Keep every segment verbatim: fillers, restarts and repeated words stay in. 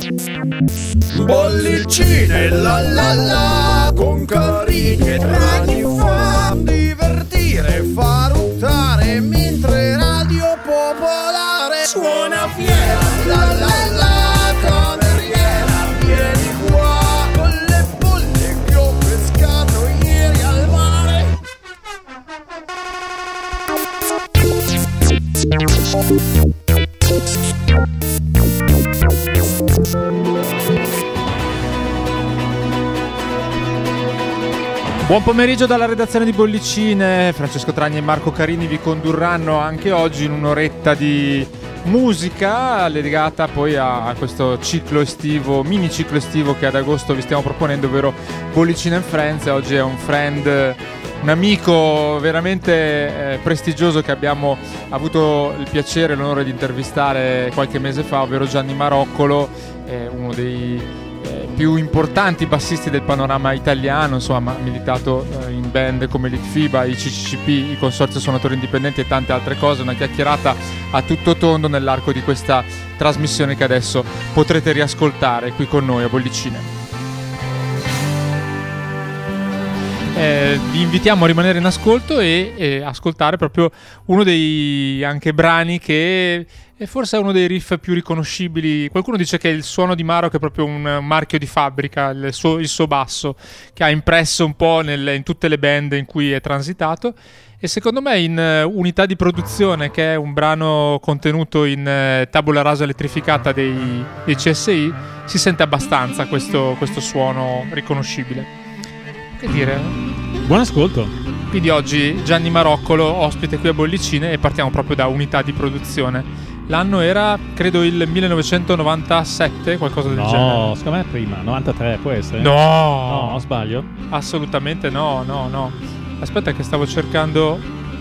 Bollicine la la la, con carini e draghi fa divertire, fa ruttare, mentre Radio Popolare suona fiera. La la la, cameriera, vieni qua, con le bolle che ho pescato ieri al mare. Buon pomeriggio dalla redazione di Bollicine. Francesco Tragni e Marco Carini vi condurranno anche oggi in un'oretta di musica legata poi a questo ciclo estivo, mini ciclo estivo che ad agosto vi stiamo proponendo, ovvero Bollicine and Friends. Oggi è un friend, un amico veramente eh, prestigioso che abbiamo avuto il piacere e l'onore di intervistare qualche mese fa, ovvero Gianni Maroccolo, eh, uno dei più importanti bassisti del panorama italiano. Insomma, ha militato eh, in band come l'Itfiba, i C C C P, i Consorzio Suonatori Indipendenti e tante altre cose. Una chiacchierata a tutto tondo nell'arco di questa trasmissione che adesso potrete riascoltare qui con noi a Bollicine. Eh, vi invitiamo a rimanere in ascolto e, e ascoltare proprio uno dei anche brani che è forse uno dei riff più riconoscibili. Qualcuno dice che il suono di Maro che è proprio un marchio di fabbrica, il suo, il suo basso che ha impresso un po' nel, in tutte le band in cui è transitato, e secondo me in uh, Unità di produzione, che è un brano contenuto in uh, tabula rasa elettrificata dei, dei C S I, si sente abbastanza questo, questo suono riconoscibile. Che dire? Buon ascolto. Quindi oggi Gianni Maroccolo ospite qui a Bollicine e partiamo proprio da Unità di produzione. L'anno era, credo, il millenovecentonovantasette, qualcosa del no, genere. No, secondo me prima, novantatré può essere? No! No, sbaglio? Assolutamente no, no, no. Aspetta che stavo cercando...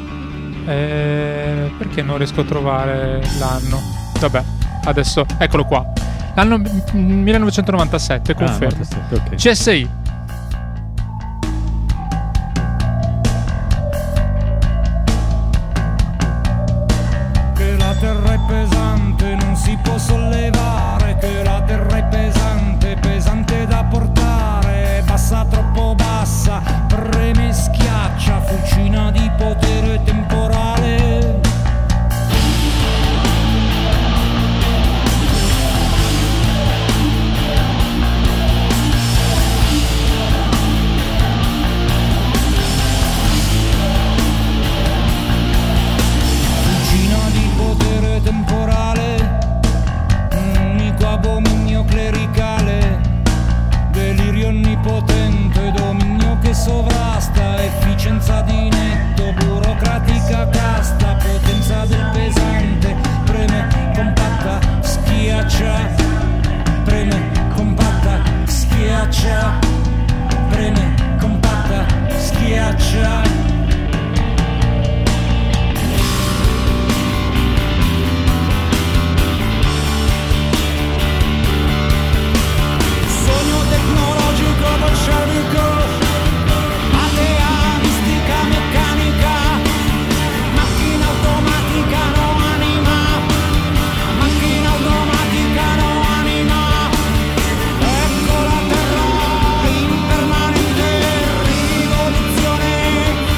Eh, perché non riesco a trovare l'anno? Vabbè, adesso, eccolo qua. L'anno millenovecentonovantasette, confermo. Ah, novantasette, okay. C S I. Terra è pesante, non si può sollevare, che la terra è pesante, pesante da portare, bassa troppo bassa, preme schiaccia, fucina di potere temporale. Temporale, un unico abominio clericale, delirio onnipotente, dominio che sovrasta, efficienza di netto, burocratica casta, potenza del pesante, preme compatta, schiaccia, preme compatta, schiaccia, preme compatta, schiaccia. Bolscevico, atea, mistica, meccanica, macchina automatica, no anima, macchina automatica, no anima, ecco la terra impermanente, rivoluzione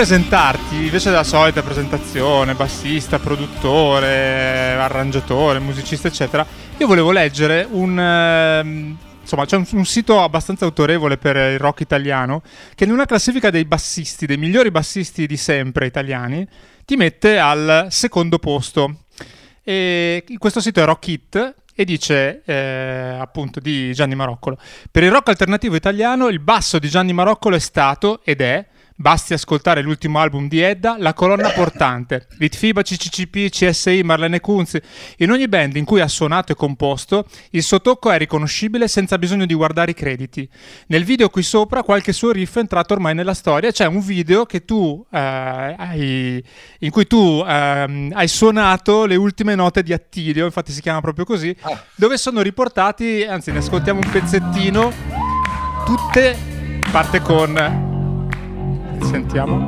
presentarti, invece della solita presentazione, bassista, produttore, arrangiatore, musicista, eccetera, io volevo leggere un... Ehm, insomma, c'è un, un sito abbastanza autorevole per il rock italiano che in una classifica dei bassisti, dei migliori bassisti di sempre italiani, ti mette al secondo posto. E questo sito è Rock It e dice eh, appunto di Gianni Maroccolo: per il rock alternativo italiano il basso di Gianni Maroccolo è stato ed è, basti ascoltare l'ultimo album di Edda, la colonna portante. Litfiba, C C C P, C S I, Marlene Kunz, in ogni band in cui ha suonato e composto il suo tocco è riconoscibile senza bisogno di guardare i crediti. Nel video qui sopra qualche suo riff è entrato ormai nella storia. C'è un video che tu eh, hai, in cui tu eh, hai suonato le ultime note di Attilio, infatti si chiama proprio così, dove sono riportati, anzi ne ascoltiamo un pezzettino, tutte, parte con... Sentiamo.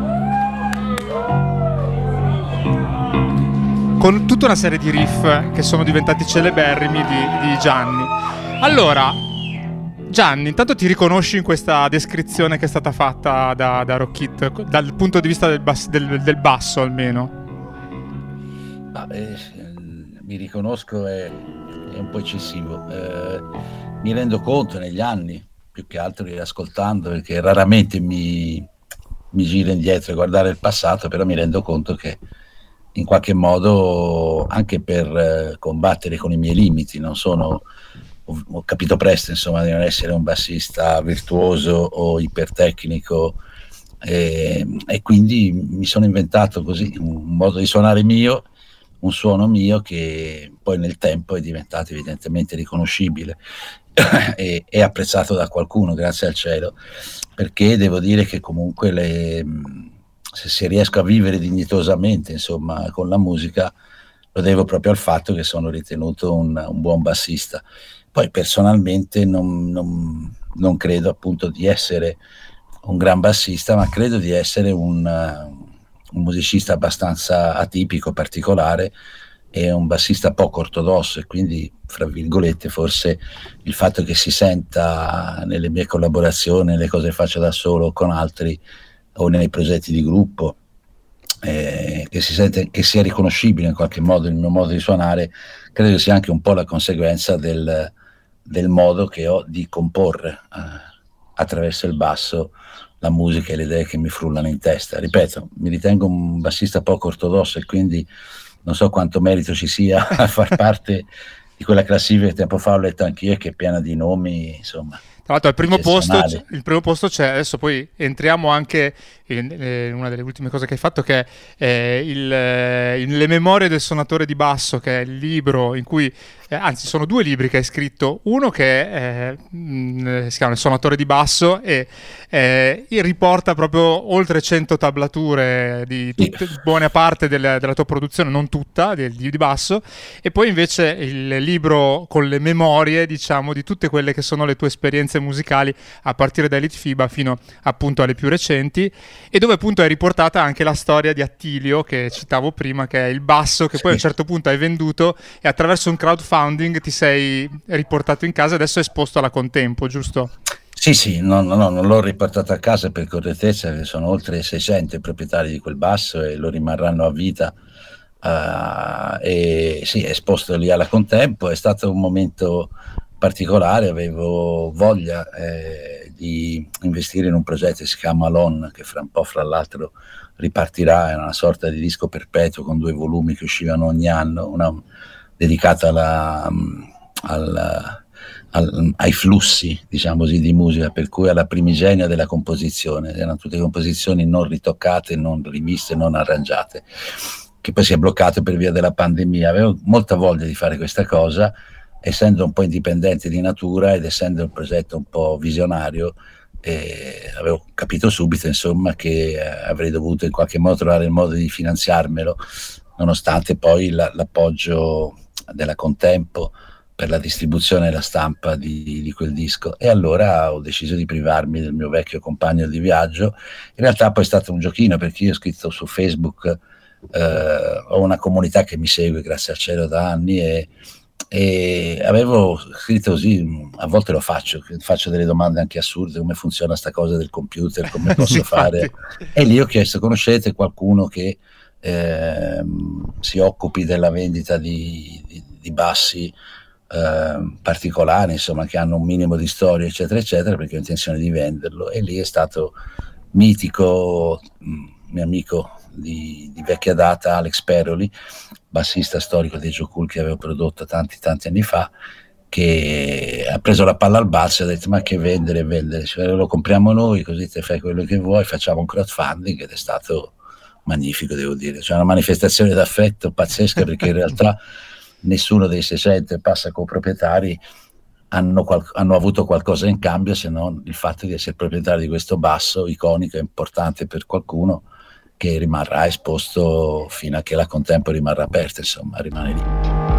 Con tutta una serie di riff che sono diventati celeberrimi di, di Gianni. Allora, Gianni, intanto ti riconosci in questa descrizione che è stata fatta da, da Rock It, dal punto di vista del, bas, del, del basso almeno? Ah, eh, mi riconosco, è, è un po' eccessivo. Eh, mi rendo conto negli anni, più che altro riascoltando, perché raramente mi... mi giro indietro e guardare il passato, però mi rendo conto che in qualche modo, anche per eh, combattere con i miei limiti, non sono, ho, ho capito presto insomma di non essere un bassista virtuoso o ipertecnico, e, e quindi mi sono inventato così un modo di suonare mio, un suono mio che poi nel tempo è diventato evidentemente riconoscibile e, e apprezzato da qualcuno, grazie al cielo, perché devo dire che comunque le, se, se riesco a vivere dignitosamente insomma con la musica lo devo proprio al fatto che sono ritenuto un, un buon bassista. Poi personalmente non, non, non credo appunto di essere un gran bassista, ma credo di essere un, un musicista abbastanza atipico, particolare, e un bassista poco ortodosso, e quindi fra virgolette forse il fatto che si senta nelle mie collaborazioni, nelle cose che faccio da solo o con altri o nei progetti di gruppo, eh, che si sente, che sia riconoscibile in qualche modo il mio modo di suonare, credo sia anche un po' la conseguenza del, del modo che ho di comporre eh, attraverso il basso la musica e le idee che mi frullano in testa. Ripeto, mi ritengo un bassista poco ortodosso e quindi non so quanto merito ci sia a far parte di quella classifica che tempo fa ho letto anch'io, che è piena di nomi, insomma. Tra l'altro al primo posto, il primo posto c'è, adesso poi entriamo anche in, in una delle ultime cose che hai fatto, che è eh, il, eh, in Le memorie del suonatore di basso, che è il libro in cui, eh, anzi sono due libri che hai scritto, uno che è, mh, si chiama Il suonatore di basso e eh, riporta proprio oltre cento tablature di tutte, sì. buona parte della, della tua produzione, non tutta, di, di basso, e poi invece il libro con le memorie, diciamo, di tutte quelle che sono le tue esperienze musicali a partire da Litfiba fino appunto alle più recenti, e dove appunto è riportata anche la storia di Attilio che citavo prima, che è il basso che sì. poi a un certo punto hai venduto e attraverso un crowdfunding ti sei riportato in casa e adesso è esposto alla Contempo, giusto? Sì, sì, no, no, no, non l'ho riportato a casa per correttezza, che sono oltre seicento i proprietari di quel basso e lo rimarranno a vita. Uh, e sì, è esposto lì alla Contempo. È stato un momento particolare, avevo voglia eh, di investire in un progetto che si chiama Alon, che fra un po' fra l'altro ripartirà, è una sorta di disco perpetuo con due volumi che uscivano ogni anno, una dedicata alla, alla, al, ai flussi, diciamo così, di musica, per cui alla primigenia della composizione. Erano tutte composizioni non ritoccate, non riviste, non arrangiate, che poi si è bloccato per via della pandemia. Avevo molta voglia di fare questa cosa, essendo un po' indipendente di natura ed essendo un progetto un po' visionario, eh, avevo capito subito insomma che eh, avrei dovuto in qualche modo trovare il modo di finanziarmelo, nonostante poi la, l'appoggio della Contempo per la distribuzione e la stampa di, di quel disco. E allora ho deciso di privarmi del mio vecchio compagno di viaggio. In realtà poi è stato un giochino, perché io ho scritto su Facebook, eh, ho una comunità che mi segue grazie al cielo da anni, e e avevo scritto così, a volte lo faccio, faccio delle domande anche assurde, come funziona sta cosa del computer, come posso fare, e lì ho chiesto: conoscete qualcuno che eh, si occupi della vendita di, di, di bassi eh, particolari, insomma, che hanno un minimo di storia, eccetera eccetera, perché ho intenzione di venderlo. E lì è stato mitico, mio amico di, di vecchia data, Alex Peroli, bassista storico dei Joe Cool, che avevo prodotto tanti tanti anni fa, che ha preso la palla al balzo e ha detto: ma che vendere, vendere, cioè, lo compriamo noi, così te fai quello che vuoi, facciamo un crowdfunding. Ed è stato magnifico, devo dire, cioè una manifestazione d'affetto pazzesca, perché in realtà nessuno dei seicento passa coproprietari hanno, qual- hanno avuto qualcosa in cambio, se non il fatto di essere proprietari di questo basso iconico e importante per qualcuno, che rimarrà esposto fino a che la Contempo rimarrà aperta, insomma, rimane lì.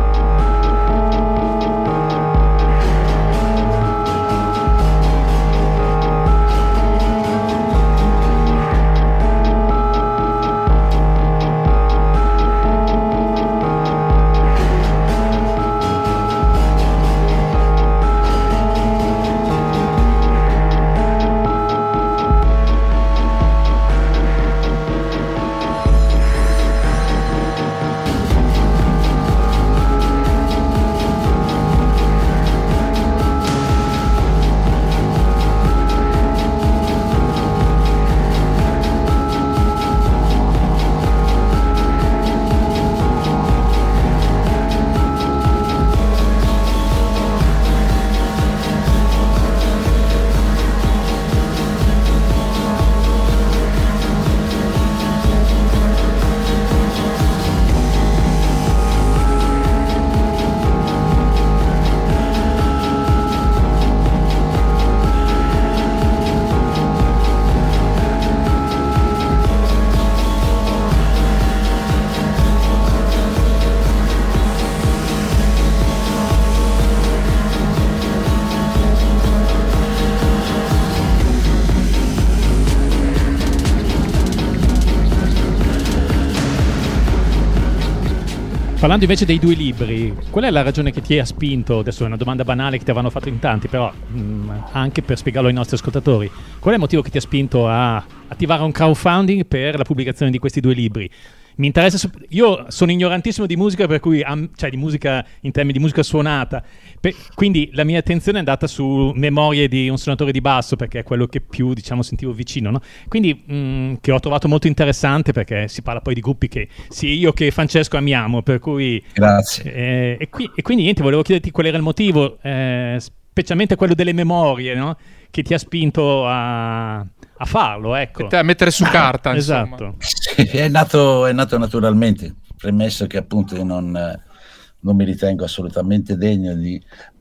Parlando invece dei due libri, qual è la ragione che ti ha spinto, adesso è una domanda banale che ti avranno fatto in tanti, però mh, anche per spiegarlo ai nostri ascoltatori, qual è il motivo che ti ha spinto a attivare un crowdfunding per la pubblicazione di questi due libri? Mi interessa, io sono ignorantissimo di musica, per cui cioè di musica in termini di musica suonata, per, quindi la mia attenzione è andata su Memorie di un suonatore di basso, perché è quello che più, diciamo, sentivo vicino, no? Quindi mh, che ho trovato molto interessante, perché si parla poi di gruppi che sia io che Francesco amiamo, per cui grazie. Eh, e, qui, e quindi niente, volevo chiederti qual era il motivo, eh, specialmente quello delle memorie, no? Che ti ha spinto a, a farlo, ecco. A mettere su carta, esatto. Sì, è nato, è nato naturalmente, premesso che appunto io non, non mi ritengo assolutamente degno di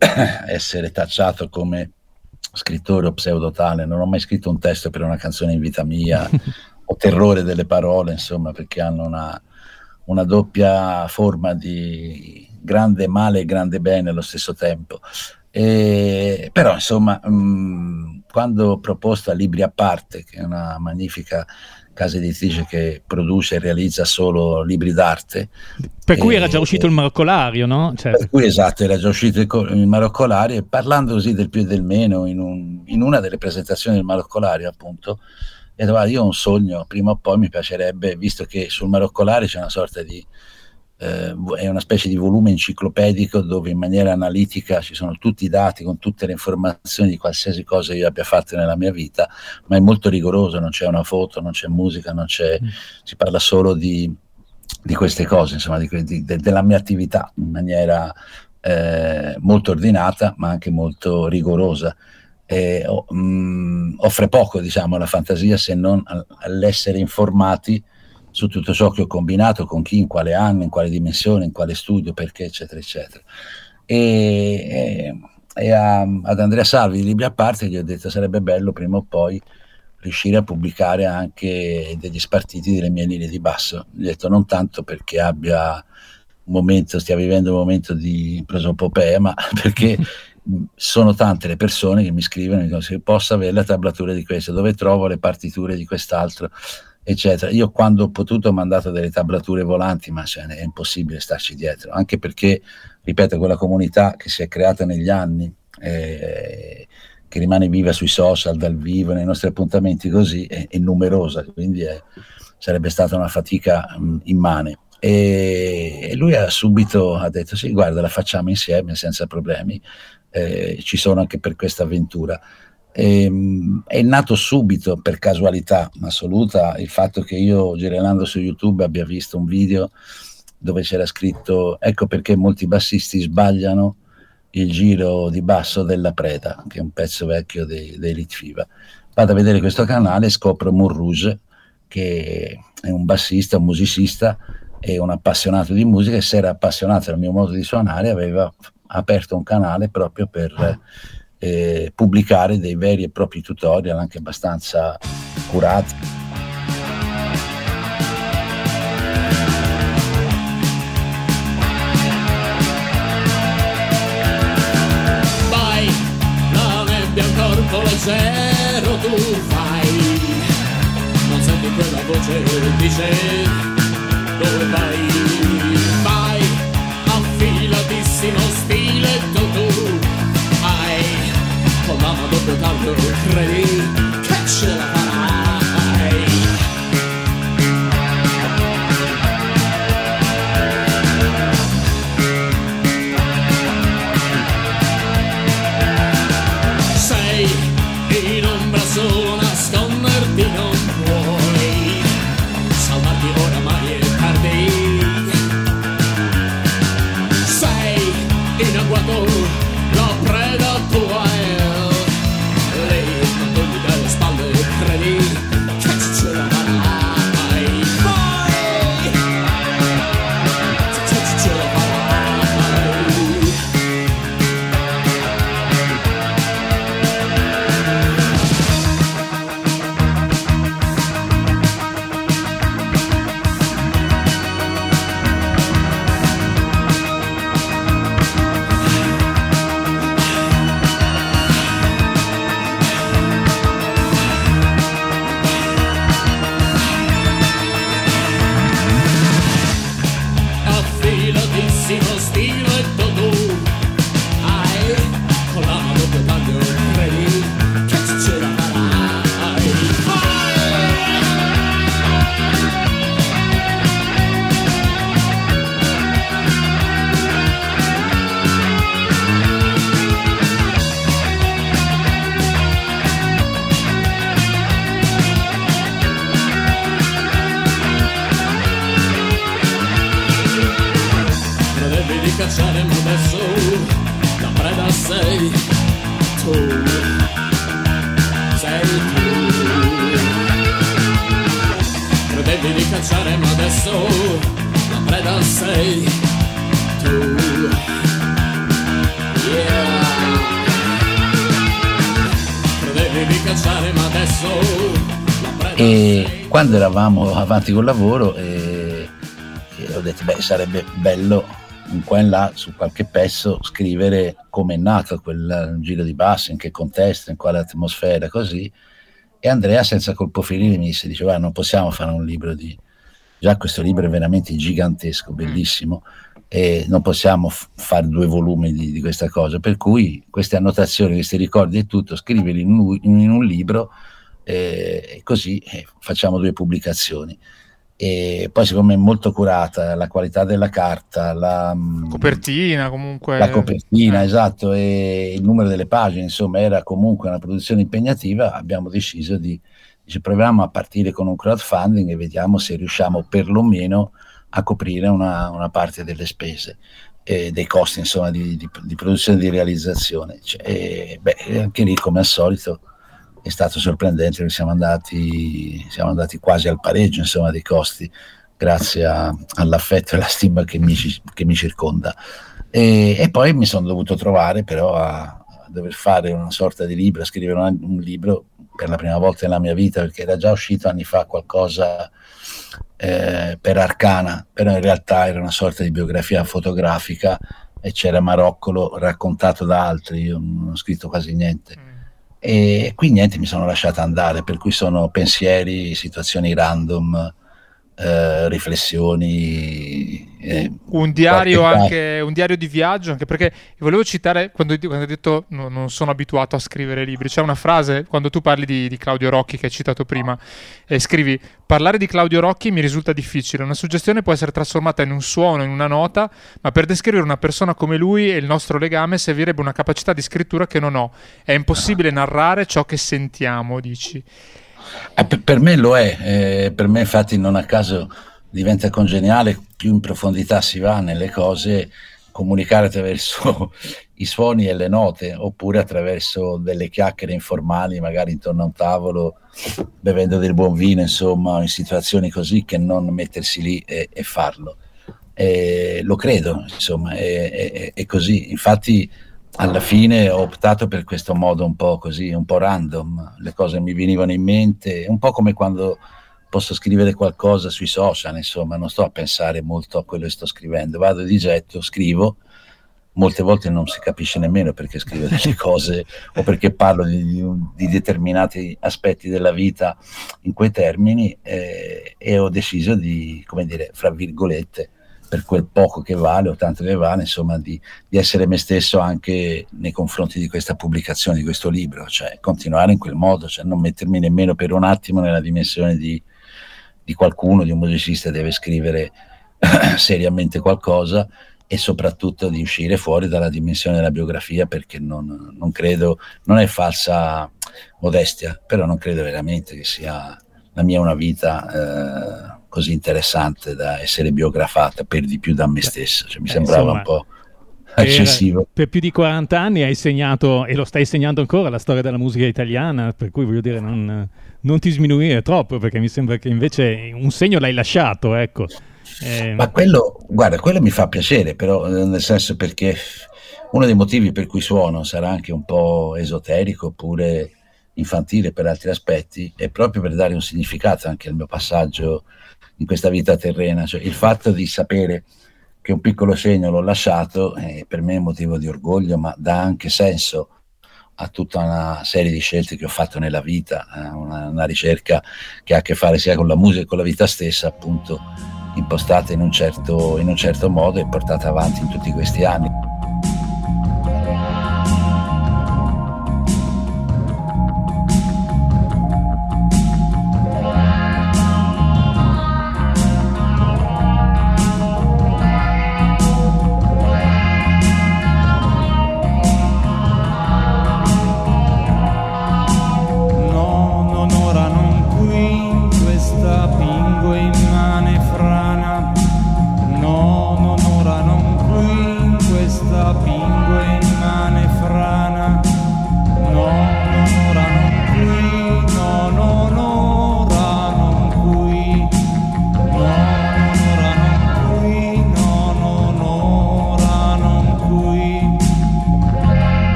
essere tacciato come scrittore o pseudotale. Non ho mai scritto un testo per una canzone in vita mia. Ho terrore delle parole, insomma, perché hanno una, una doppia forma di grande male e grande bene allo stesso tempo. E, però insomma mh, quando ho proposto a Libri a Parte, che è una magnifica casa editrice che produce e realizza solo libri d'arte, per cui e, era già uscito il Maroccolario, no? Cioè... per cui esatto, era già uscito il, il Maroccolario, e parlando così del più e del meno in, un, in una delle presentazioni del Maroccolario, appunto, e guarda, io ho un sogno, prima o poi mi piacerebbe, visto che sul Maroccolario c'è una sorta di Eh, è una specie di volume enciclopedico dove in maniera analitica ci sono tutti i dati con tutte le informazioni di qualsiasi cosa io abbia fatto nella mia vita, ma è molto rigoroso, non c'è una foto, non c'è musica, non c'è, mm. si parla solo di, di queste cose, insomma, di, di, de, della mia attività in maniera eh, molto ordinata ma anche molto rigorosa. Eh, oh, mh, offre poco, diciamo, alla fantasia, se non all'essere informati su tutto ciò che ho combinato, con chi, in quale anno, in quale dimensione, in quale studio, perché, eccetera, eccetera. E, e, e a, ad Andrea Salvi di Libri a Parte gli ho detto: sarebbe bello prima o poi riuscire a pubblicare anche degli spartiti delle mie linee di basso. Gli ho detto non tanto perché abbia un momento, stia vivendo un momento di prosopopea, ma perché sono tante le persone che mi scrivono e dicono se posso avere la tablatura di questo, dove trovo le partiture di quest'altro. eccetera. Io quando ho potuto ho mandato delle tablature volanti, ma cioè, è impossibile starci dietro, anche perché, ripeto, quella comunità che si è creata negli anni, eh, che rimane viva sui social, dal vivo, nei nostri appuntamenti così, è, è numerosa, quindi è, sarebbe stata una fatica mh, immane. E, e lui ha subito ha detto sì, guarda, la facciamo insieme senza problemi, eh, ci sono anche per questa avventura. E, mh, è nato subito, per casualità assoluta, il fatto che io, girando su YouTube, abbia visto un video dove c'era scritto ecco perché molti bassisti sbagliano il giro di basso della Preda, che è un pezzo vecchio dei, dei Litfiba. Vado a vedere questo canale e scopro Moon Rouge, che è un bassista, un musicista e un appassionato di musica, e si era appassionato al mio modo di suonare, aveva aperto un canale proprio per eh, pubblicare dei veri e propri tutorial, anche abbastanza curati. Leggero tu fai, non senti quella voce che dice dove vai, vai, affilatissimo stiletto tu hai, con la mano doppio taglio credi che ce la farai. Solo nasconderti non puoi, salvarti oramai è tardi. Sei in agguato, la preda tua è lei, non togli dalle spalle, credi che ce la farai. Vai, ce, ce la farai. Cacciaremo adesso, la preda sei tu, sei tu. Credevi di cacciare ma adesso la preda sei tu, yeah. Credevi di cacciare ma adesso la preda E sei. Quando eravamo avanti col lavoro eh, ho detto beh, sarebbe bello in qua e là su qualche pezzo scrivere come è nato quel giro di basso, in che contesto, in quale atmosfera, così. E Andrea senza colpo ferire mi disse, diceva non possiamo fare un libro di, già questo libro è veramente gigantesco, bellissimo, e non possiamo f- fare due volumi di, di questa cosa, per cui queste annotazioni, questi ricordi e tutto scriverli in un, in un libro eh, e così eh, facciamo due pubblicazioni. E poi siccome è molto curata la qualità della carta, la copertina comunque la copertina, eh. esatto, e il numero delle pagine, insomma era comunque una produzione impegnativa, abbiamo deciso di dice, proviamo a partire con un crowdfunding e vediamo se riusciamo perlomeno a coprire una, una parte delle spese e dei costi, insomma, di, di, di produzione e di realizzazione. Cioè, e, beh, anche lì come al solito è stato sorprendente perché siamo andati, siamo andati quasi al pareggio, insomma, dei costi, grazie a, all'affetto e alla stima che mi, che mi circonda. E, e poi mi sono dovuto trovare però a, a dover fare una sorta di libro, a scrivere un, un libro per la prima volta nella mia vita, perché era già uscito anni fa qualcosa eh, per Arcana, però in realtà era una sorta di biografia fotografica e c'era Maroccolo raccontato da altri, io non ho scritto quasi niente. e qui niente, mi sono lasciato andare, per cui sono pensieri, situazioni random, eh, riflessioni, eh, un diario qualche- anche un diario di viaggio, anche perché volevo citare quando, quando hai detto no, non sono abituato a scrivere libri, c'è una frase quando tu parli di, di Claudio Rocchi che hai citato prima e scrivi: parlare di Claudio Rocchi mi risulta difficile, una suggestione può essere trasformata in un suono, in una nota, ma per descrivere una persona come lui e il nostro legame servirebbe una capacità di scrittura che non ho, è impossibile narrare ciò che sentiamo, dici. Eh, per, per me lo è, eh, per me infatti non a caso diventa congeniale, più in profondità si va nelle cose, comunicare attraverso i suoni e le note, oppure attraverso delle chiacchiere informali, magari intorno a un tavolo, bevendo del buon vino, insomma, in situazioni così, che non mettersi lì e, e farlo. E lo credo, insomma, è, è, è così. Infatti alla fine ho optato per questo modo un po' così, un po' random, le cose mi venivano in mente, un po' come quando posso scrivere qualcosa sui social, insomma, non sto a pensare molto a quello che sto scrivendo, vado di getto, scrivo, molte volte non si capisce nemmeno perché scrivo delle cose o perché parlo di, di determinati aspetti della vita in quei termini, eh, e ho deciso di, come dire, fra virgolette, per quel poco che vale o tanto che vale, insomma, di, di essere me stesso anche nei confronti di questa pubblicazione, di questo libro, cioè continuare in quel modo, cioè non mettermi nemmeno per un attimo nella dimensione di, di qualcuno, di un musicista deve scrivere seriamente qualcosa, e soprattutto di uscire fuori dalla dimensione della biografia, perché non, non credo, non è falsa modestia, però non credo veramente che sia la mia una vita eh, così interessante da essere biografata per di più da me stesso, cioè, mi eh, sembrava insomma, un po' per, eccessivo. Per più di quaranta anni hai segnato, e lo stai segnando ancora, la storia della musica italiana, per cui voglio dire non, non ti sminuire troppo, perché mi sembra che invece un segno l'hai lasciato, ecco. Eh, Ma quello, guarda, quello mi fa piacere, però nel senso, perché uno dei motivi per cui suono sarà anche un po' esoterico oppure infantile per altri aspetti, è proprio per dare un significato anche al mio passaggio in questa vita terrena, cioè il fatto di sapere che un piccolo segno l'ho lasciato è per me un motivo di orgoglio, ma dà anche senso a tutta una serie di scelte che ho fatto nella vita, una, una ricerca che ha a che fare sia con la musica che con la vita stessa, appunto impostata in un certo, in un certo modo e portata avanti in tutti questi anni.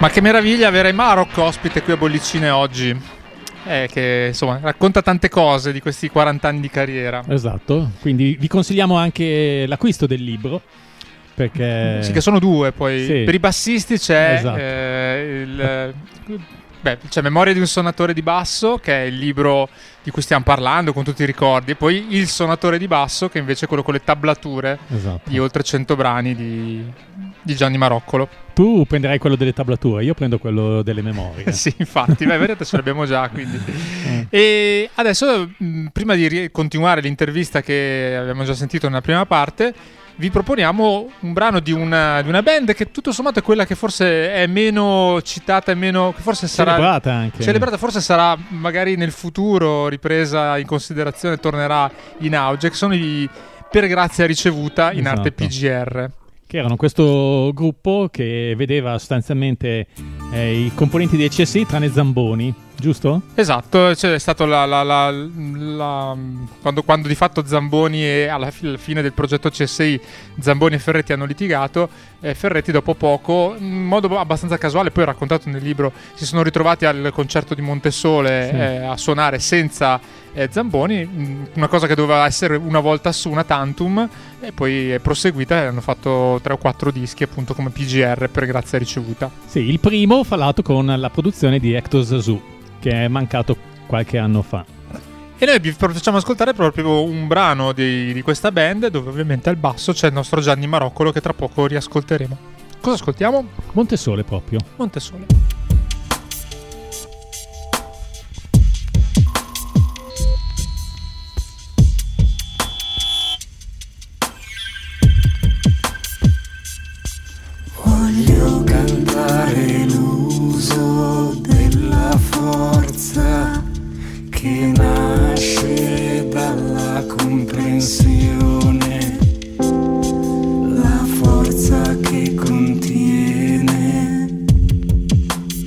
Ma che meraviglia avere Marok ospite qui a Bollicine oggi, eh, che insomma racconta tante cose di questi quaranta anni di carriera. Esatto, quindi vi consigliamo anche l'acquisto del libro, perché... Sì, che sono due poi. Sì. Per i bassisti c'è Esatto. eh, il... Beh, c'è Memoria di un suonatore di basso, che è il libro di cui stiamo parlando con tutti i ricordi, e poi Il suonatore di basso, che invece è quello con le tablature Esatto. di oltre cento brani di, di Gianni Maroccolo. Tu prenderai quello delle tablature, io prendo quello delle memorie. Sì, infatti, beh, vedete, ce l'abbiamo già, quindi. E adesso, mh, prima di ri- continuare l'intervista che abbiamo già sentito nella prima parte, vi proponiamo un brano di una, di una band che tutto sommato è quella che forse è meno citata e meno, che forse sarà Celebrata anche. celebrata, forse sarà magari nel futuro ripresa in considerazione, tornerà in auge, che sono i Per Grazia Ricevuta, in Esatto. arte P G R. Che erano questo gruppo che vedeva sostanzialmente eh, i componenti dei C S I tranne Zamboni, giusto? Esatto, c'è stato la, la, la, la quando, quando di fatto Zamboni e alla fi- alla fine del progetto C S I Zamboni e Ferretti hanno litigato, e Ferretti dopo poco, in modo abbastanza casuale, poi raccontato nel libro, si sono ritrovati al concerto di Montesole Sì. eh, a suonare senza eh, Zamboni, mh, una cosa che doveva essere una volta su una tantum, e poi è proseguita e hanno fatto tre o quattro dischi appunto come P G R, Per Grazia Ricevuta. Sì, il primo fallato con la produzione di Hector Zazou, che è mancato qualche anno fa. E noi vi facciamo ascoltare proprio un brano di, di questa band, dove ovviamente al basso c'è il nostro Gianni Maroccolo, che tra poco riascolteremo. Cosa ascoltiamo? Montesole proprio. Montesole. Voglio cantare l'uso della forza che nasce dalla comprensione, la forza che contiene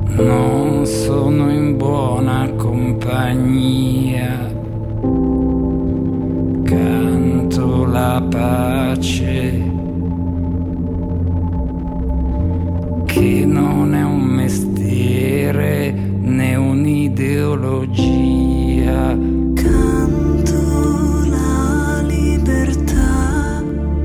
non sono in buona compagnia. Canto la pace, che non è un mestiere né un'ideologia. Canto la libertà,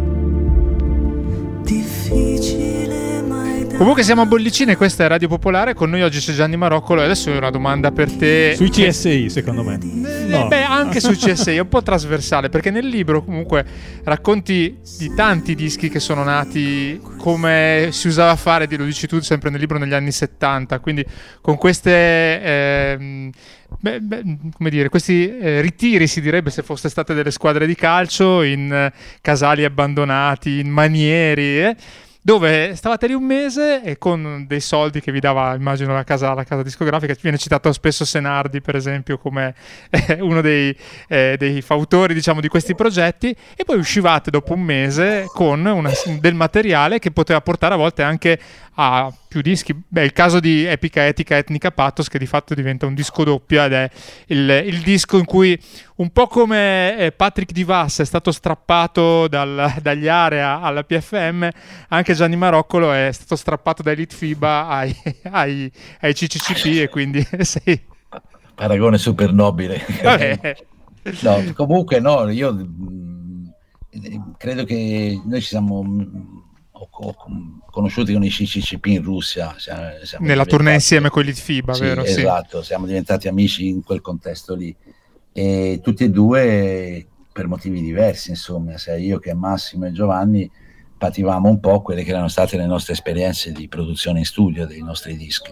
difficile mai da... Comunque siamo a Bollicine e questa è Radio Popolare, con noi oggi c'è Gianni Maroccolo e adesso ho una domanda per te. Sui C S I secondo me. No. Beh, anche sui C S I è un po' trasversale, perché nel libro comunque racconti di tanti dischi che sono nati come si usava fare, lo dici tu sempre nel libro, negli anni settanta, quindi con queste eh, beh, beh, come dire, questi eh, ritiri, si direbbe, se foste state delle squadre di calcio, in eh, casali abbandonati, in manieri, eh, dove stavate lì un mese e con dei soldi che vi dava, immagino, la casa, la casa discografica. Viene citato spesso Senardi, per esempio, come eh, uno dei, eh, dei fautori, diciamo, di questi progetti, e poi uscivate dopo un mese con una, del materiale che poteva portare a volte anche a più dischi. Beh, il caso di Epica Etica Etnica Pathos, che di fatto diventa un disco doppio, ed è il, il disco in cui, un po' come eh, Patrick Divas è stato strappato dal, dagli Area alla P F M, anche Gianni Maroccolo è stato strappato da Elite FIBA ai, ai, ai C C C P, e quindi sei... Paragone super nobile. Vabbè. No, comunque no, io mh, credo che noi ci siamo mh, ho, ho conosciuti con i C C C P in Russia. Siamo, siamo nella tournée insieme con l'Elite FIBA, sì, vero? Esatto, sì. Siamo diventati amici in quel contesto lì. E tutti e due per motivi diversi, insomma, sia io che Massimo e Giovanni pativamo un po' quelle che erano state le nostre esperienze di produzione in studio dei nostri dischi,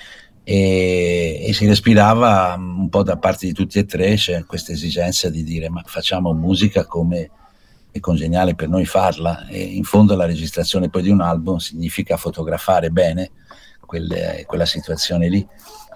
e, e si respirava un po' da parte di tutti e tre, c'è questa esigenza di dire: ma facciamo musica come è congeniale per noi farla, e in fondo la registrazione poi di un album significa fotografare bene quelle, quella situazione lì.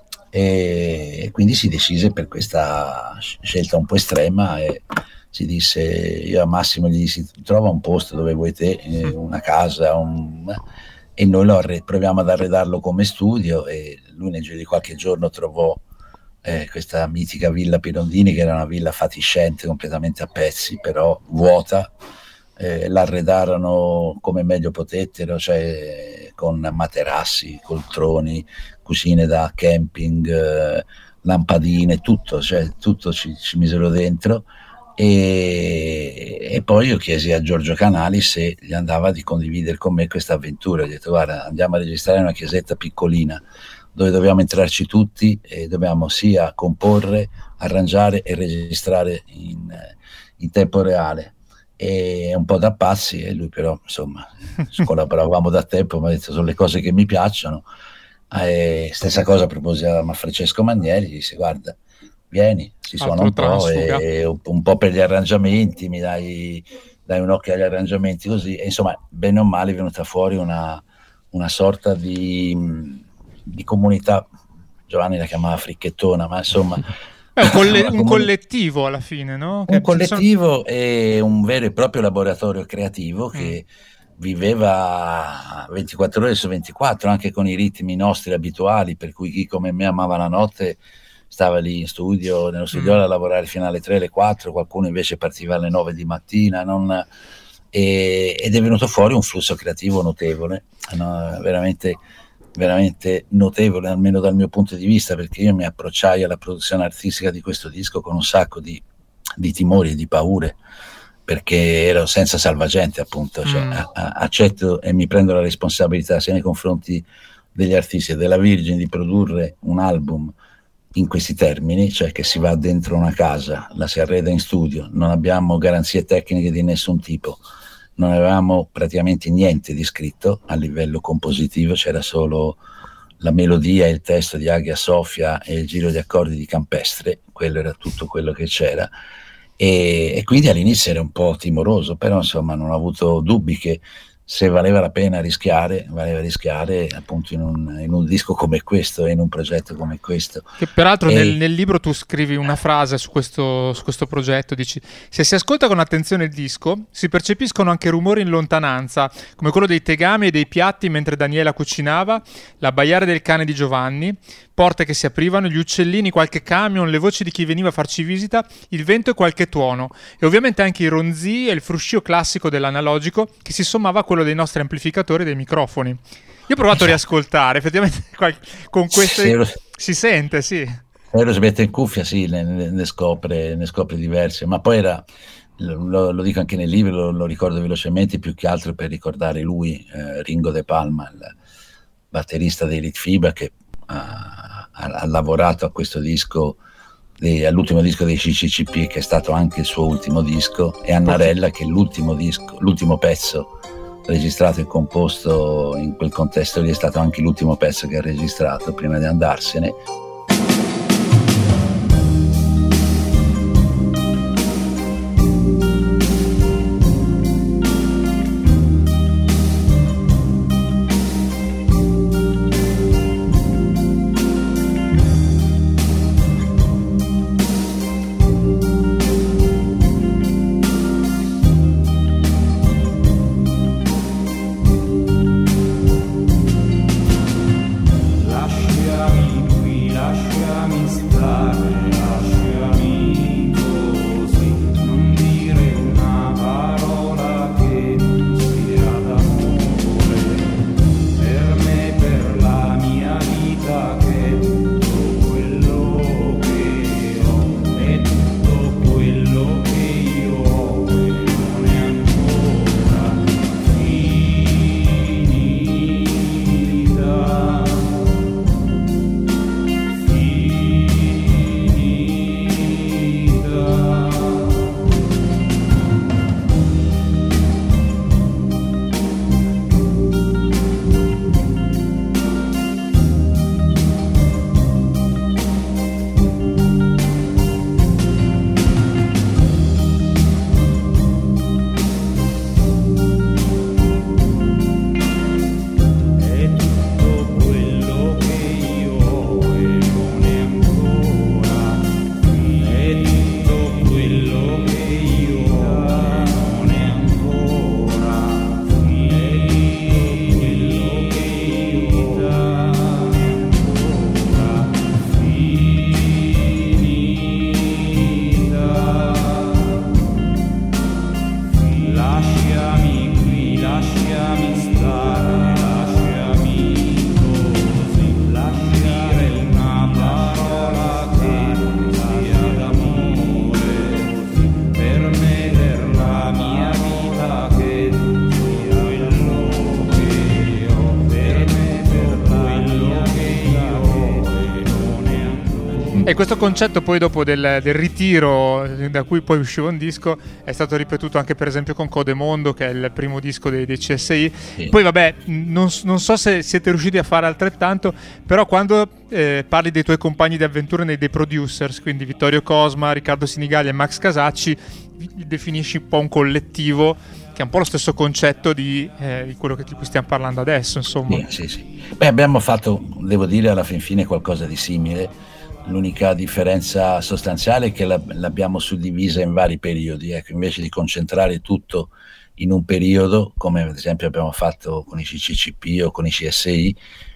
E quindi si decise per questa scelta un po' estrema, e si disse, io a Massimo gli dissi: trova un posto dove vuoi te, una casa, un... e noi lo arred- proviamo ad arredarlo come studio, e lui nel giro di qualche giorno trovò eh, questa mitica villa Pirondini, che era una villa fatiscente, completamente a pezzi, però vuota. Eh, l'arredarono come meglio potettero, cioè con materassi, coltroni, cucine da camping, eh, lampadine, tutto, cioè tutto ci, ci misero dentro, e, e poi io chiesi a Giorgio Canali se gli andava di condividere con me questa avventura. Gli ho detto: guarda, andiamo a registrare in una chiesetta piccolina dove dobbiamo entrarci tutti, e dobbiamo sia comporre, arrangiare e registrare in, in tempo reale. E un po' da pazzi, e lui però, insomma, collaboravamo da tempo, mi ha detto: sono le cose che mi piacciono. E stessa cosa proposi a Francesco Manieri, gli disse: guarda, vieni, si suona un po', e un po' per gli arrangiamenti, mi dai, dai un occhio agli arrangiamenti, così. E insomma, bene o male è venuta fuori una, una sorta di, di comunità. Giovanni la chiamava fricchettona, ma insomma... Beh, un, coll- un collettivo alla fine, no? Che un collettivo sono... e un vero e proprio laboratorio creativo che mm. viveva ventiquattro ore su ventiquattro, anche con i ritmi nostri abituali, per cui chi come me amava la notte stava lì in studio, nello studio mm. a lavorare fino alle tre, alle quattro, qualcuno invece partiva alle nove di mattina, non... e, ed è venuto fuori un flusso creativo notevole, no? veramente veramente notevole, almeno dal mio punto di vista, perché io mi approcciai alla produzione artistica di questo disco con un sacco di, di timori e di paure, perché ero senza salvagente, appunto, cioè, mm. a, a, accetto e mi prendo la responsabilità sia nei confronti degli artisti e della Virgin di produrre un album in questi termini, cioè che si va dentro una casa, la si arreda in studio, non abbiamo garanzie tecniche di nessun tipo, non avevamo praticamente niente di scritto a livello compositivo, c'era solo la melodia e il testo di Hagia Sophia e il giro di accordi di Campestre, quello era tutto quello che c'era, e, e quindi all'inizio era un po' timoroso, però insomma non ho avuto dubbi che se valeva la pena rischiare, valeva rischiare appunto in un, in un disco come questo, in un progetto come questo. Che peraltro e... nel, nel libro tu scrivi una frase su questo, su questo progetto, dici: se si ascolta con attenzione il disco si percepiscono anche rumori in lontananza, come quello dei tegami e dei piatti mentre Daniela cucinava, l'abbaiare del cane di Giovanni, porte che si aprivano, gli uccellini, qualche camion, le voci di chi veniva a farci visita, il vento e qualche tuono, e ovviamente anche i ronzii e il fruscio classico dell'analogico che si sommava a quello dei nostri amplificatori e dei microfoni. Io ho provato a riascoltare, effettivamente con queste Se lo, si sente, sì. Se lo si mette in cuffia, sì, ne, ne, scopre, ne scopre diverse, ma poi era, lo, lo dico anche nel libro, lo, lo ricordo velocemente, più che altro per ricordare lui, eh, Ringo De Palma, il batterista dei Litfiba, che ha, ha, ha lavorato a questo disco, di, all'ultimo disco dei C C C P, che è stato anche il suo ultimo disco, e Annarella, che è l'ultimo disco, l'ultimo pezzo registrato e composto in quel contesto lì, è stato anche l'ultimo pezzo che ha registrato prima di andarsene. E questo concetto poi dopo del, del ritiro da cui poi usciva un disco è stato ripetuto anche per esempio con Codemondo, che è il primo disco dei, dei C S I. Sì. Poi vabbè, non, non so se siete riusciti a fare altrettanto, però quando eh, parli dei tuoi compagni di avventura nei dei producers, quindi Vittorio Cosma, Riccardo Sinigali e Max Casacci, definisci un po' un collettivo che è un po' lo stesso concetto di, eh, di quello che, di cui stiamo parlando adesso, insomma. Sì, sì, sì. Beh, abbiamo fatto, devo dire, alla fin fine qualcosa di simile. L'unica differenza sostanziale è che l'abbiamo suddivisa in vari periodi, ecco, invece di concentrare tutto in un periodo, come ad esempio abbiamo fatto con i C C C P o con i C S I,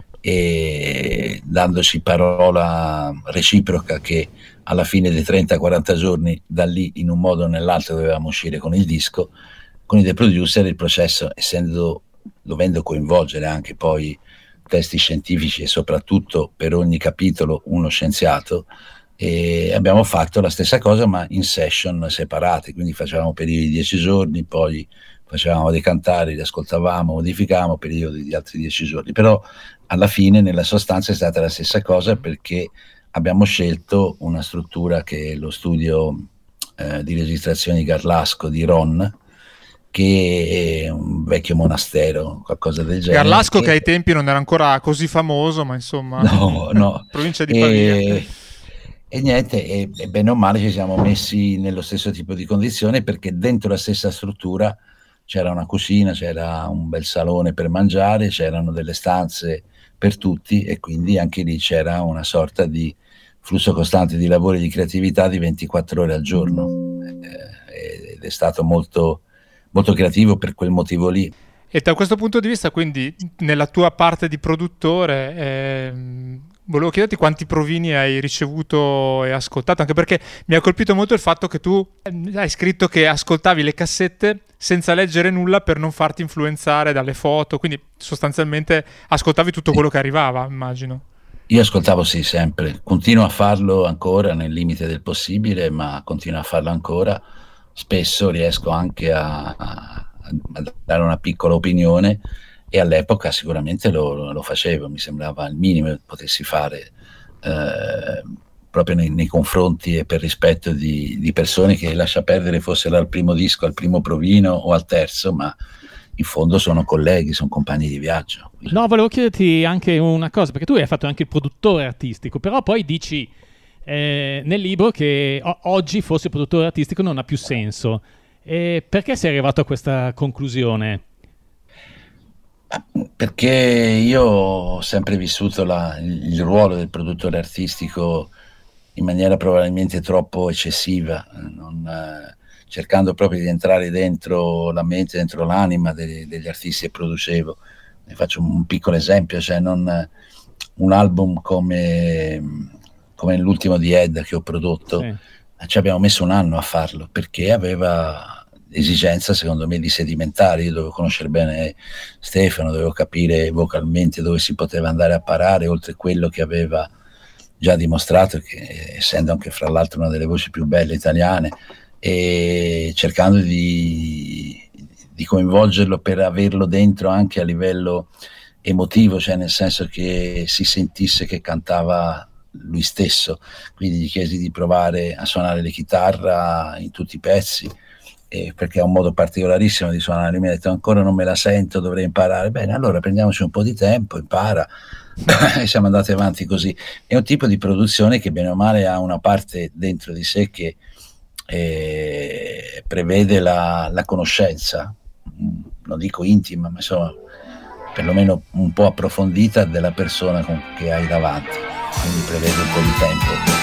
e dandoci parola reciproca che alla fine dei trenta quaranta giorni da lì in un modo o nell'altro dovevamo uscire con il disco. Con i The Producer il processo, essendo, dovendo coinvolgere anche poi testi scientifici e soprattutto per ogni capitolo uno scienziato, e abbiamo fatto la stessa cosa ma in session separate, quindi facevamo periodi di dieci giorni, poi facevamo dei cantari, li ascoltavamo, modificavamo, periodi di altri dieci giorni, però alla fine nella sostanza è stata la stessa cosa, perché abbiamo scelto una struttura che è lo studio eh, di registrazione Garlasco di Ron, che è un vecchio monastero, qualcosa del genere. Garlasco che, che ai tempi non era ancora così famoso, ma insomma, no, no. provincia di Pavia. E, e niente, e, e bene o male ci siamo messi nello stesso tipo di condizione, perché dentro la stessa struttura c'era una cucina, c'era un bel salone per mangiare, c'erano delle stanze per tutti e quindi anche lì c'era una sorta di flusso costante di lavoro e di creatività di ventiquattro ore al giorno, eh, ed è stato molto, molto creativo per quel motivo lì. E da questo punto di vista, quindi, nella tua parte di produttore, ehm, volevo chiederti quanti provini hai ricevuto e ascoltato, anche perché mi ha colpito molto il fatto che tu hai scritto che ascoltavi le cassette senza leggere nulla per non farti influenzare dalle foto, quindi sostanzialmente ascoltavi tutto quello che arrivava, immagino. Io ascoltavo sì, sempre, continuo a farlo ancora nel limite del possibile, ma continuo a farlo ancora. Spesso riesco anche a, a, a dare una piccola opinione e all'epoca sicuramente lo, lo facevo, mi sembrava il minimo che potessi fare, eh, proprio nei, nei confronti e per rispetto di, di persone che, lascia perdere, fossero al primo disco, al primo provino o al terzo, ma in fondo sono colleghi, sono compagni di viaggio. No, volevo chiederti anche una cosa, perché tu hai fatto anche il produttore artistico, però poi dici eh, nel libro che o- oggi forse il produttore artistico non ha più senso. E perché sei arrivato a questa conclusione? Perché io ho sempre vissuto la, il, il ruolo del produttore artistico in maniera probabilmente troppo eccessiva, non, eh, cercando proprio di entrare dentro la mente, dentro l'anima degli, degli artisti che producevo. Ne faccio un, un piccolo esempio, cioè non, un album come, come l'ultimo di Ed che ho prodotto, sì. Ci abbiamo messo un anno a farlo, perché aveva esigenza, secondo me, di sedimentare. Io dovevo conoscere bene Stefano, dovevo capire vocalmente dove si poteva andare a parare, oltre quello che aveva già dimostrato, che essendo anche fra l'altro una delle voci più belle italiane, e cercando di, di coinvolgerlo per averlo dentro anche a livello emotivo, cioè nel senso che si sentisse che cantava lui stesso. Quindi gli chiesi di provare a suonare la chitarra in tutti i pezzi, eh, perché ha un modo particolarissimo di suonare. Mi ha detto: ancora non me la sento, dovrei imparare. Bene, allora prendiamoci un po' di tempo, impara. E siamo andati avanti così. È un tipo di produzione che bene o male ha una parte dentro di sé che eh, prevede la, la conoscenza, non dico intima, ma insomma perlomeno un po' approfondita della persona con, che hai davanti, quindi prevede un po' di tempo.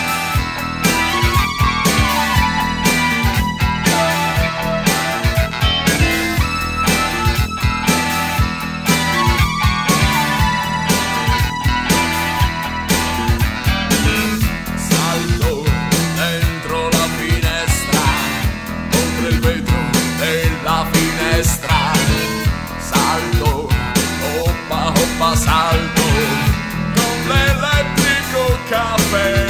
Salto con l'elettrico caffè.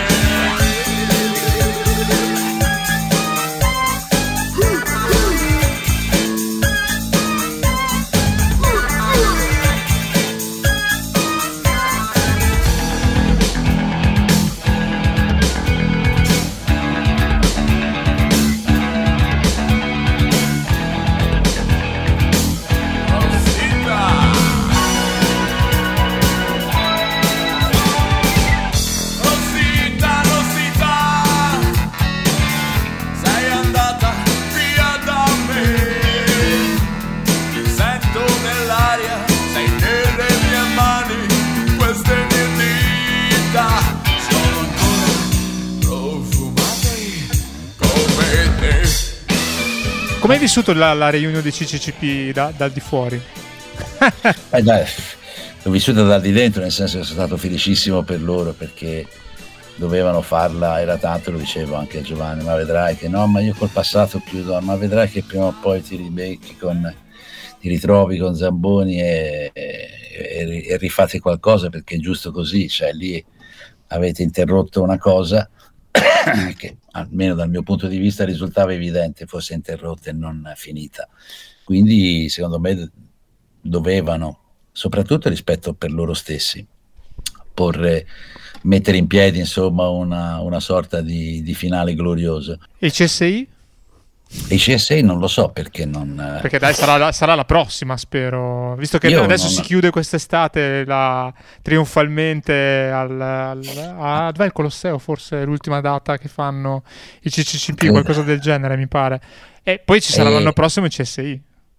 Come hai vissuto la, la riunione di C C C P da, dal di fuori? eh dai, l'ho vissuta da di dentro, nel senso che sono stato felicissimo per loro, perché dovevano farla, era tanto, lo dicevo anche a Giovanni, ma vedrai che no, ma io col passato chiudo, ma vedrai che prima o poi ti ribecchi con, ti ritrovi con Zamboni e, e, e rifate qualcosa, perché è giusto così, cioè lì avete interrotto una cosa che almeno dal mio punto di vista risultava evidente fosse interrotta e non finita. Quindi secondo me dovevano, soprattutto rispetto per loro stessi, porre, mettere in piedi insomma una, una sorta di, di finale glorioso. E il C S I? E il C S I non lo so perché non... Perché dai, sarà la, sarà la prossima, spero. Visto che Io adesso non... si chiude quest'estate la, trionfalmente al, al, a, dov'è il Colosseo, forse è l'ultima data che fanno i C C C P, qualcosa del genere mi pare. E poi ci sarà e... l'anno prossimo il C S I.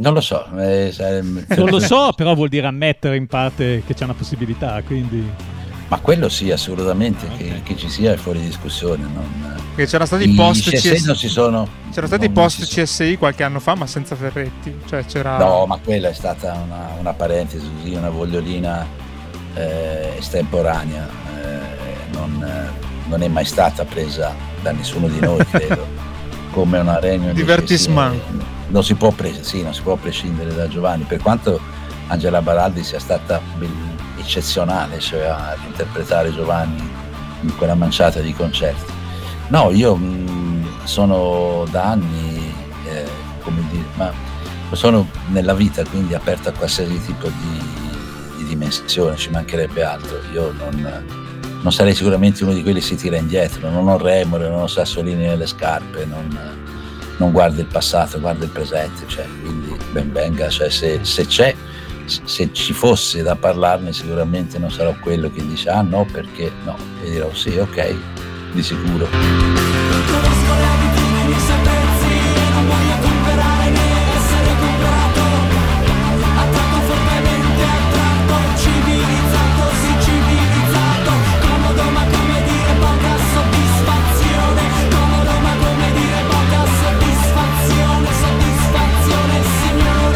Non lo so. Eh, non lo so, però vuol dire ammettere in parte che c'è una possibilità, quindi... Ma quello sì, assolutamente, okay. che, che ci sia è fuori discussione. Non... Che c'erano stati i post C S I non si sono... C'erano stati i post C S I qualche anno fa, ma senza Ferretti. Cioè c'era... No, ma quella è stata una, una parentesi, così, una vogliolina eh, estemporanea. Eh, non, non è mai stata presa da nessuno di noi, credo, come una regno divertissement. Non si può pres- sì, non si può prescindere da Giovanni, per quanto Angela Baraldi sia stata bellissima, eccezionale, cioè ad interpretare Giovanni in quella manciata di concerti. No, io mh, sono da anni, eh, come dire, ma sono nella vita, quindi aperto a qualsiasi tipo di, di dimensione, ci mancherebbe altro. Io non, non sarei sicuramente uno di quelli che si tira indietro, non ho remore, non ho sassolini nelle scarpe, non, non guardo il passato, guardo il presente, cioè, quindi ben venga, cioè, se, se c'è se ci fosse da parlarne sicuramente non sarò quello che dice ah no perché no, e dirò sì, ok, di sicuro. Conosco le abitudini sembrezzi e non voglio comprare né essere comprato, attratto fortemente, attratto, civilizzato, sì civilizzato, comodo ma come dire poca soddisfazione, comodo ma come dire poca soddisfazione, soddisfazione signore.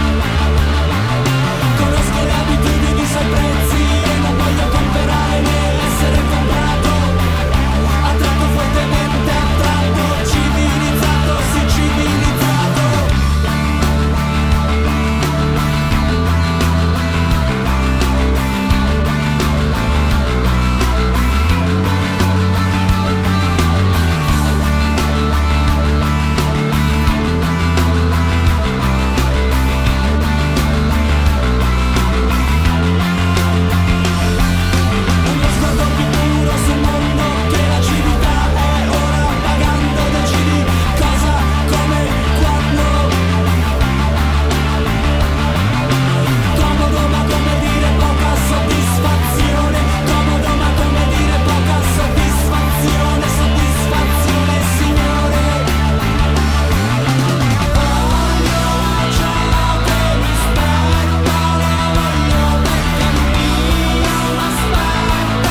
Conosco le abitudini sui prezzi e non voglio comprare né essere comprato, attratto fortemente, attratto, civilizzato, sì civilizzato. Uno sguardo più puro sul mondo che la civiltà è ora pagando, decidi cosa, come, quando. Comodo ma come dire poca soddisfazione, comodo ma come dire poca soddisfazione, soddisfazione signore. Voglio ciò che mi spetta, lo voglio perché mi aspetta.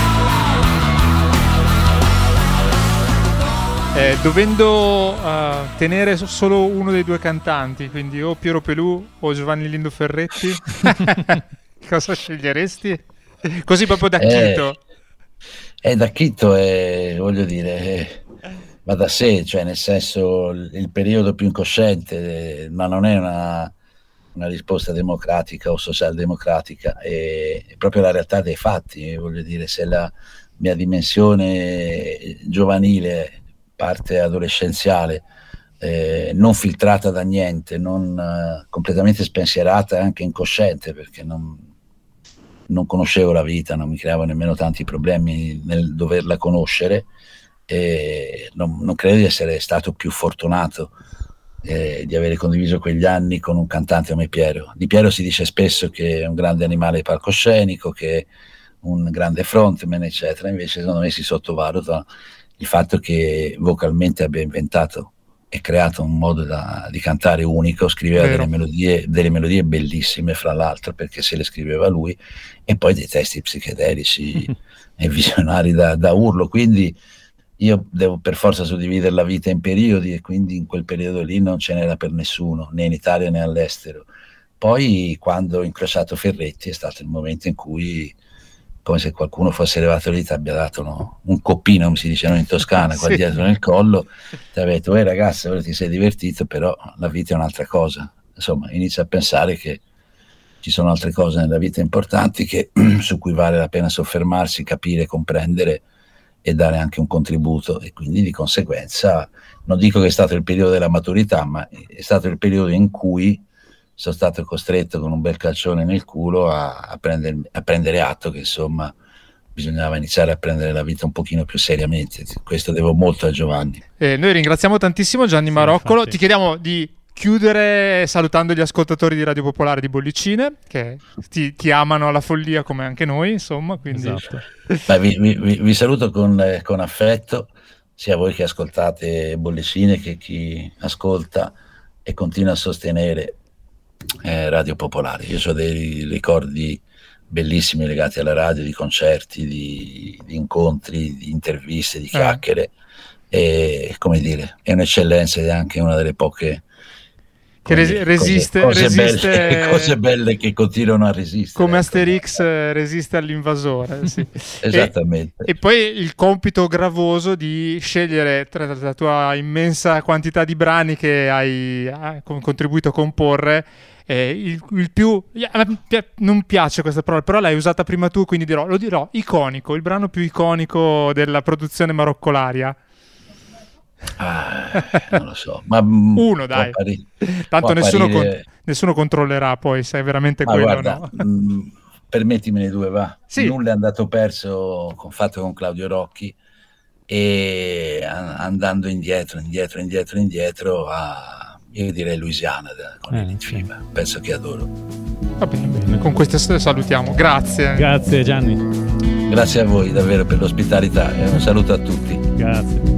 Eh, dovendo eh, tenere so- solo uno dei due cantanti, quindi o Piero Pelù o Giovanni Lindo Ferretti, cosa sceglieresti? Così proprio da Eh, Chito. È da Chito, è, voglio dire, eh, va da sé, cioè nel senso il, il periodo più incosciente, eh, ma non è una, una risposta democratica o socialdemocratica, è, è proprio la realtà dei fatti, eh, voglio dire, se la mia dimensione giovanile, parte adolescenziale, eh, non filtrata da niente, non eh, completamente spensierata e anche incosciente, perché non, non conoscevo la vita, non mi creavo nemmeno tanti problemi nel doverla conoscere, e non, non credo di essere stato più fortunato eh, di avere condiviso quegli anni con un cantante come Piero. Di Piero si dice spesso che è un grande animale palcoscenico, che è un grande frontman, eccetera. Invece secondo me si sottovaluta il fatto che vocalmente abbia inventato e creato un modo da, di cantare unico, scriveva delle melodie, delle melodie bellissime, fra l'altro, perché se le scriveva lui, e poi dei testi psichedelici e visionari da, da urlo. Quindi io devo per forza suddividere la vita in periodi, e quindi in quel periodo lì non ce n'era per nessuno, né in Italia né all'estero. Poi quando ho incrociato Ferretti è stato il momento in cui, come se qualcuno fosse arrivato lì, ti abbia dato no, un coppino, come si dice in Toscana, qua Sì. dietro nel collo, ti ha detto, eh ragazzi, ora ti sei divertito, però la vita è un'altra cosa. Insomma, inizia a pensare che ci sono altre cose nella vita importanti che, su cui vale la pena soffermarsi, capire, comprendere e dare anche un contributo, e quindi di conseguenza non dico che è stato il periodo della maturità, ma è stato il periodo in cui sono stato costretto con un bel calcione nel culo a, a, prendere, a prendere atto che insomma bisognava iniziare a prendere la vita un pochino più seriamente. Questo devo molto a Giovanni. Eh, noi ringraziamo tantissimo Gianni Sì, Maroccolo, infatti. ti chiediamo di chiudere salutando gli ascoltatori di Radio Popolare di Bollicine, che ti, ti amano alla follia come anche noi, insomma, quindi... Esatto. Beh, vi, vi, vi saluto con, eh, con affetto, sia voi che ascoltate Bollicine che chi ascolta e continua a sostenere eh, Radio Popolare. Io ho dei ricordi bellissimi legati alla radio, di concerti, di, di incontri, di interviste, di chiacchiere, eh. e come dire, è un'eccellenza ed è anche una delle poche che resi- resiste, cose, cose, resiste belle, cose belle che continuano a resistere, come ecco. Asterix resiste all'invasore, sì. Esattamente. E, e poi il compito gravoso di scegliere tra la tua immensa quantità di brani che hai, hai contribuito a comporre, eh, il, il più, non piace questa parola, però l'hai usata prima tu, quindi dirò, lo dirò, iconico, il brano più iconico della produzione maroccolaria. Ah, non lo so, ma uno dai, appari- tanto nessuno, apparire... con- nessuno controllerà poi se è veramente ma quello. guarda, no? mh, permettimene due, va. Sì. Nulla è andato perso con, fatto con Claudio Rocchi, e a- andando indietro, indietro, indietro, indietro a, io direi Louisiana da- con Eh, Edith Fiba, penso che adoro. Va bene, bene, con questo salutiamo, grazie. Grazie Gianni. Grazie a voi davvero per l'ospitalità e un saluto a tutti. Grazie.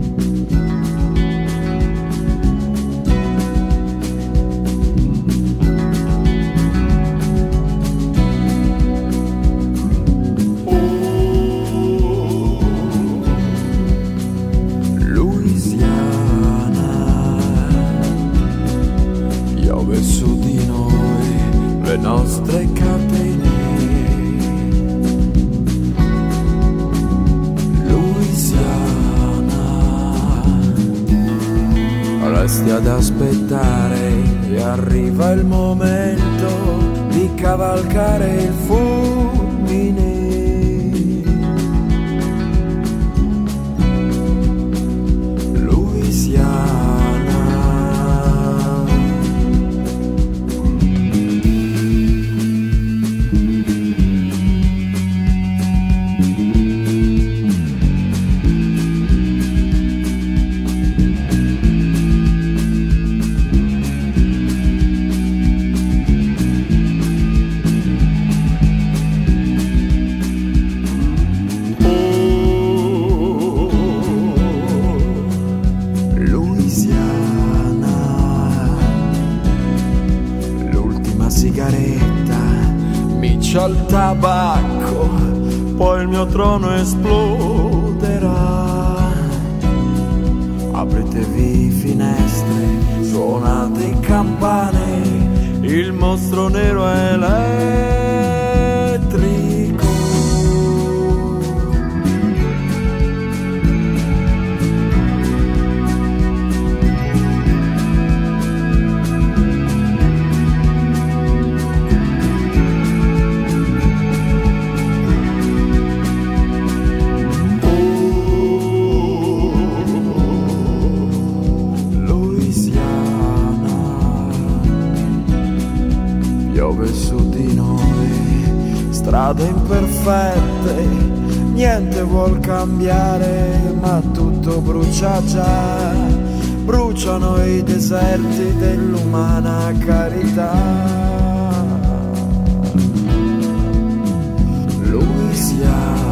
Ad aspettare e arriva il momento di cavalcare il fulmine. Al tabacco, poi il mio trono esploderà. Apritevi finestre, suonate campane, il mostro nero è elettrico. Strade imperfette, niente vuol cambiare, ma tutto brucia già. Bruciano i deserti dell'umana carità. Louisiana.